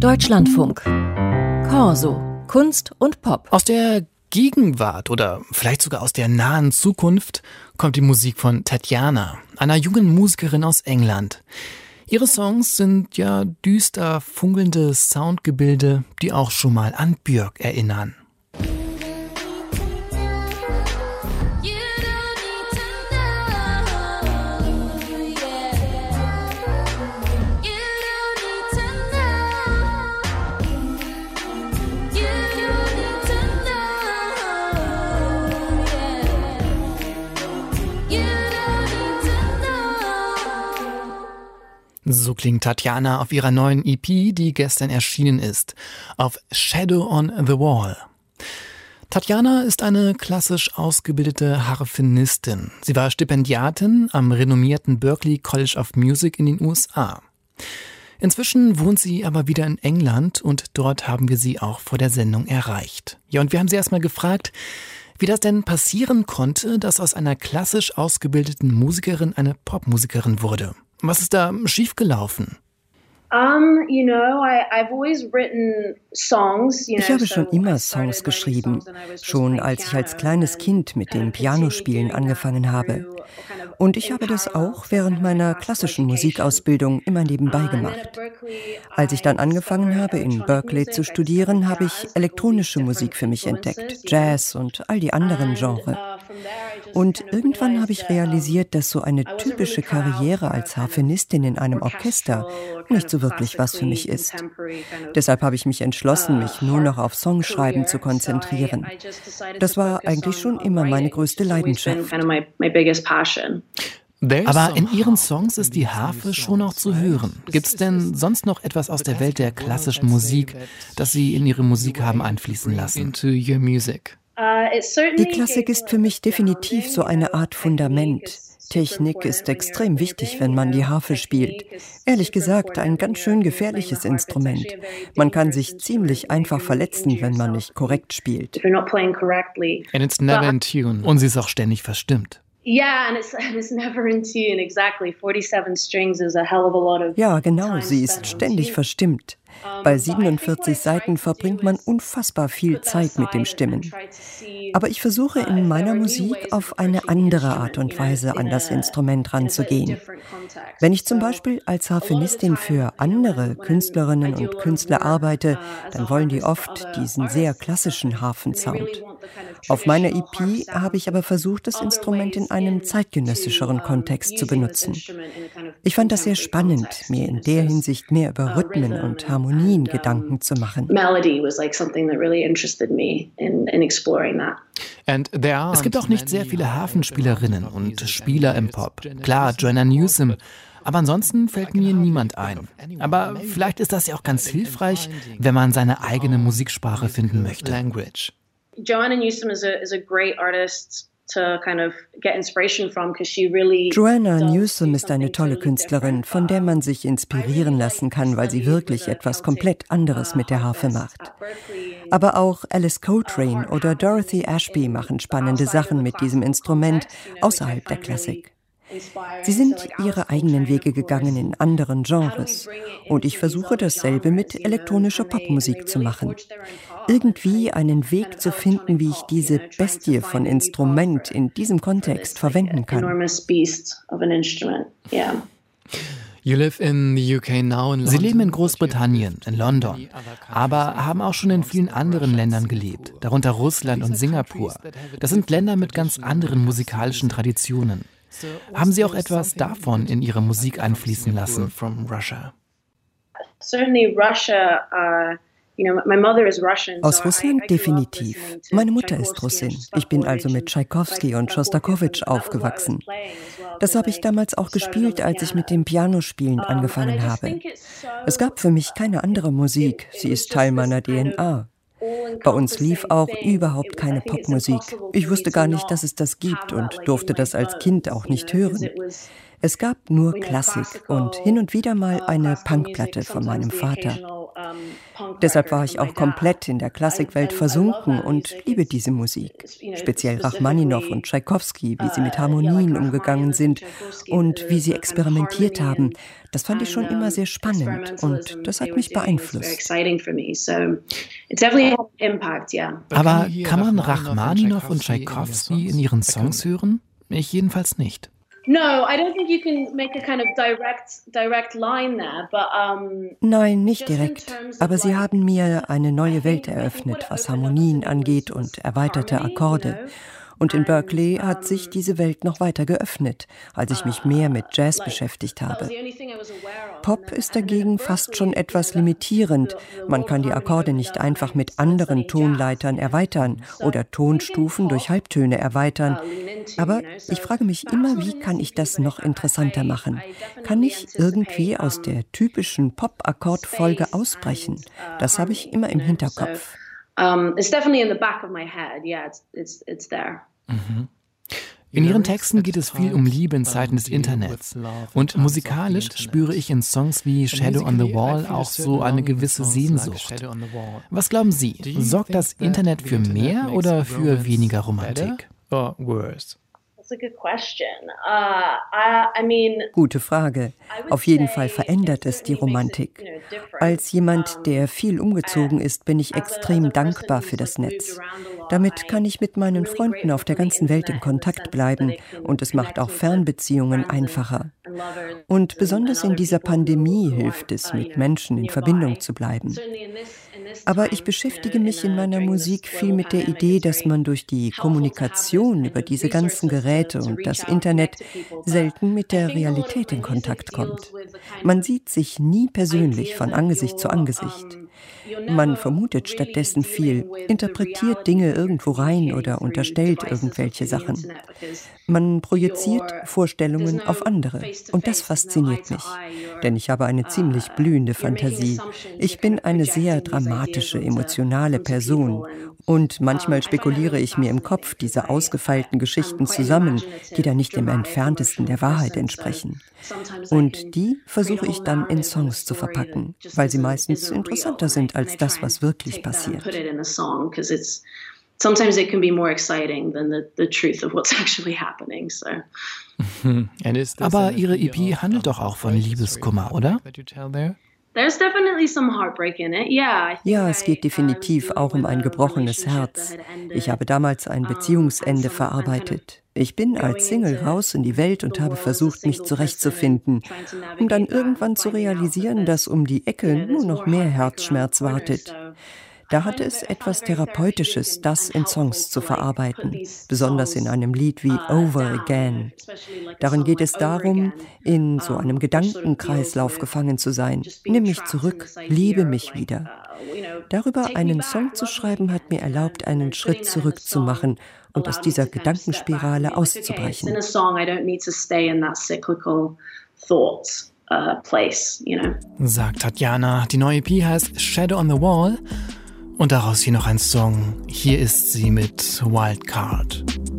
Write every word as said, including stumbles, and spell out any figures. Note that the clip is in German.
Deutschlandfunk. Corso. Kunst und Pop. Aus der Gegenwart oder vielleicht sogar aus der nahen Zukunft kommt die Musik von Tatjana, einer jungen Musikerin aus England. Ihre Songs sind ja düster funkelnde Soundgebilde, die auch schon mal an Björk erinnern. So klingt Tatjana auf ihrer neuen E P, die gestern erschienen ist, auf Shadow on the Wall. Tatjana ist eine klassisch ausgebildete Harfenistin. Sie war Stipendiatin am renommierten Berklee College of Music in den U S A. Inzwischen wohnt sie aber wieder in England und dort haben wir sie auch vor der Sendung erreicht. Ja, und wir haben sie erstmal gefragt, wie das denn passieren konnte, dass aus einer klassisch ausgebildeten Musikerin eine Popmusikerin wurde. Was ist da schiefgelaufen? Um, you know, I, I've always written songs, you know, ich habe schon so immer Songs geschrieben, schon als ich als kleines Kind mit dem Pianospielen angefangen habe. Und ich habe das auch während meiner klassischen Musikausbildung immer nebenbei gemacht. Als ich dann angefangen habe, in Berklee zu studieren, habe ich elektronische Musik für mich entdeckt, Jazz und all die anderen Genres. Und irgendwann habe ich realisiert, dass so eine typische Karriere als Harfenistin in einem Orchester nicht so wirklich was für mich ist. Deshalb habe ich mich entschlossen, mich nur noch auf Songschreiben zu konzentrieren. Das war eigentlich schon immer meine größte Leidenschaft. Aber in Ihren Songs ist die Harfe schon noch zu hören. Gibt es denn sonst noch etwas aus der Welt der klassischen Musik, das Sie in Ihre Musik haben einfließen lassen? Into your music. Die Klassik ist für mich definitiv so eine Art Fundament. Technik ist extrem wichtig, wenn man die Harfe spielt. Ehrlich gesagt, ein ganz schön gefährliches Instrument. Man kann sich ziemlich einfach verletzen, wenn man nicht korrekt spielt. And it's never in tune. Und sie ist auch ständig verstimmt. Ja, genau, sie ist ständig verstimmt. Bei siebenundvierzig Seiten verbringt man unfassbar viel Zeit mit dem Stimmen. Aber ich versuche in meiner Musik auf eine andere Art und Weise an das Instrument ranzugehen. Wenn ich zum Beispiel als Harfenistin für andere Künstlerinnen und Künstler arbeite, dann wollen die oft diesen sehr klassischen Harfensound. Auf meiner E P habe ich aber versucht, das Instrument in einem zeitgenössischeren Kontext zu benutzen. Ich fand das sehr spannend, mir in der Hinsicht mehr über Rhythmen und Harmonien Gedanken zu machen. Es gibt auch nicht sehr viele Harfenspielerinnen und Spieler im Pop. Klar, Joanna Newsom. Aber ansonsten fällt mir niemand ein. Aber vielleicht ist das ja auch ganz hilfreich, wenn man seine eigene Musiksprache finden möchte. Language. Joanna Newsom is a, is a great artist to kind of get inspiration from, because she really Joanna Newsom ist eine tolle Künstlerin, von der man sich inspirieren lassen kann, weil sie wirklich etwas komplett anderes mit der Harfe macht. Aber auch Alice Coltrane oder Dorothy Ashby machen spannende Sachen mit diesem Instrument außerhalb der Klassik. Sie sind ihre eigenen Wege gegangen in anderen Genres. Und ich versuche dasselbe mit elektronischer Popmusik zu machen. Irgendwie einen Weg zu finden, wie ich diese Bestie von Instrument in diesem Kontext verwenden kann. You live in the U K now in London. Sie leben in Großbritannien, in London, aber haben auch schon in vielen anderen Ländern gelebt, darunter Russland und Singapur. Das sind Länder mit ganz anderen musikalischen Traditionen. Haben Sie auch etwas davon in Ihre Musik einfließen lassen? From Russia. Certainly Russia, uh Aus Russland definitiv. Meine Mutter ist Russin. Ich bin also mit Tschaikowski und Schostakowitsch aufgewachsen. Das habe ich damals auch gespielt, als ich mit dem Pianospielen angefangen habe. Es gab für mich keine andere Musik. Sie ist Teil meiner D N A. Bei uns lief auch überhaupt keine Popmusik. Ich wusste gar nicht, dass es das gibt und durfte das als Kind auch nicht hören. Es gab nur Klassik und hin und wieder mal eine Punkplatte von meinem Vater. Deshalb war ich auch komplett in der Klassikwelt versunken und liebe diese Musik. Speziell Rachmaninow und Tschaikowski, wie sie mit Harmonien umgegangen sind und wie sie experimentiert haben. Das fand ich schon immer sehr spannend und das hat mich beeinflusst. Aber kann man Rachmaninow und Tschaikowski in ihren Songs hören? Ich jedenfalls nicht. Nein, nicht direkt. Aber sie haben mir eine neue Welt eröffnet, was Harmonien angeht und erweiterte Akkorde. Und in Berkeley hat sich diese Welt noch weiter geöffnet, als ich mich mehr mit Jazz beschäftigt habe. Pop ist dagegen fast schon etwas limitierend. Man kann die Akkorde nicht einfach mit anderen Tonleitern erweitern oder Tonstufen durch Halbtöne erweitern. Aber ich frage mich immer, wie kann ich das noch interessanter machen? Kann ich irgendwie aus der typischen Pop-Akkordfolge ausbrechen? Das habe ich immer im Hinterkopf. Um, it's definitely in the back of my head. Yeah, it's it's it's there. Mhm. In ihren Texten geht es viel um Liebe in Zeiten des Internets. Und musikalisch spüre ich in Songs wie Shadow on the Wall auch so eine gewisse Sehnsucht. Was glauben Sie, sorgt das Internet für mehr oder für weniger Romantik? Gute Frage. Auf jeden Fall verändert es die Romantik. Als jemand, der viel umgezogen ist, bin ich extrem dankbar für das Netz. Damit kann ich mit meinen Freunden auf der ganzen Welt in Kontakt bleiben und es macht auch Fernbeziehungen einfacher. Und besonders in dieser Pandemie hilft es, mit Menschen in Verbindung zu bleiben. Aber ich beschäftige mich in meiner Musik viel mit der Idee, dass man durch die Kommunikation über diese ganzen Geräte und das Internet selten mit der Realität in Kontakt kommt. Man sieht sich nie persönlich von Angesicht zu Angesicht. Man vermutet stattdessen viel, interpretiert Dinge irgendwo rein oder unterstellt irgendwelche Sachen. Man projiziert Vorstellungen auf andere und das fasziniert mich, denn ich habe eine ziemlich blühende Fantasie. Ich bin eine sehr dramatische, emotionale Person und manchmal spekuliere ich mir im Kopf diese ausgefeilten Geschichten zusammen, die dann nicht im entferntesten der Wahrheit entsprechen. Und die versuche ich dann in Songs zu verpacken, weil sie meistens interessanter sind als das, was wirklich passiert. Sometimes it can be more exciting than the, the truth of what's actually happening. So. Aber Ihre E P handelt doch auch von Liebeskummer, oder? There's definitely some heartbreak in it. Yeah, ja, es geht definitiv auch um ein gebrochenes Herz. Ich habe damals ein Beziehungsende verarbeitet. Ich bin als Single raus in die Welt und habe versucht, mich zurechtzufinden, um dann irgendwann zu realisieren, dass um die Ecke nur noch mehr Herzschmerz wartet. Da hatte es etwas Therapeutisches, das in Songs zu verarbeiten, besonders in einem Lied wie Over Again. Darin geht es darum, in so einem Gedankenkreislauf gefangen zu sein. Nimm mich zurück, liebe mich wieder. Darüber einen Song zu schreiben, hat mir erlaubt, einen Schritt zurück zu machen und aus dieser Gedankenspirale auszubrechen. Sagt Tatjana. Die neue E P heißt Shadow on the Wall. Und daraus hier noch ein Song. Hier ist sie mit Wildcard.